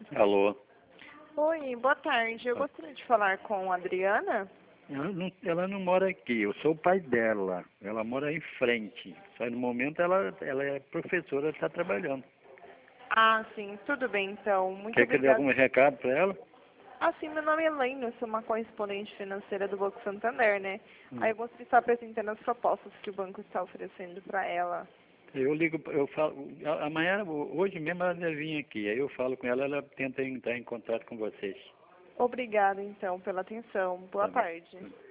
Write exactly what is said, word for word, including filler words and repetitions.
Alô? Oi, boa tarde. Eu gostaria de falar com a Adriana. Ela não, ela não mora aqui, eu sou o pai dela. Ela mora em frente. Só no momento ela, ela é professora, está trabalhando. Ah, sim, tudo bem então. Muito Quer que eu dê obrigada. algum recado para ela? Ah, sim, meu nome é Elaine, eu sou uma correspondente financeira do Banco Santander, né? Hum. Aí eu gostaria de estar apresentando as propostas que o banco está oferecendo para ela. Eu ligo, eu falo, a- amanhã, hoje mesmo ela deve vir aqui. Aí eu falo com ela, ela tenta entrar em contato com vocês. Obrigada então pela atenção. Boa Tá bom. tarde.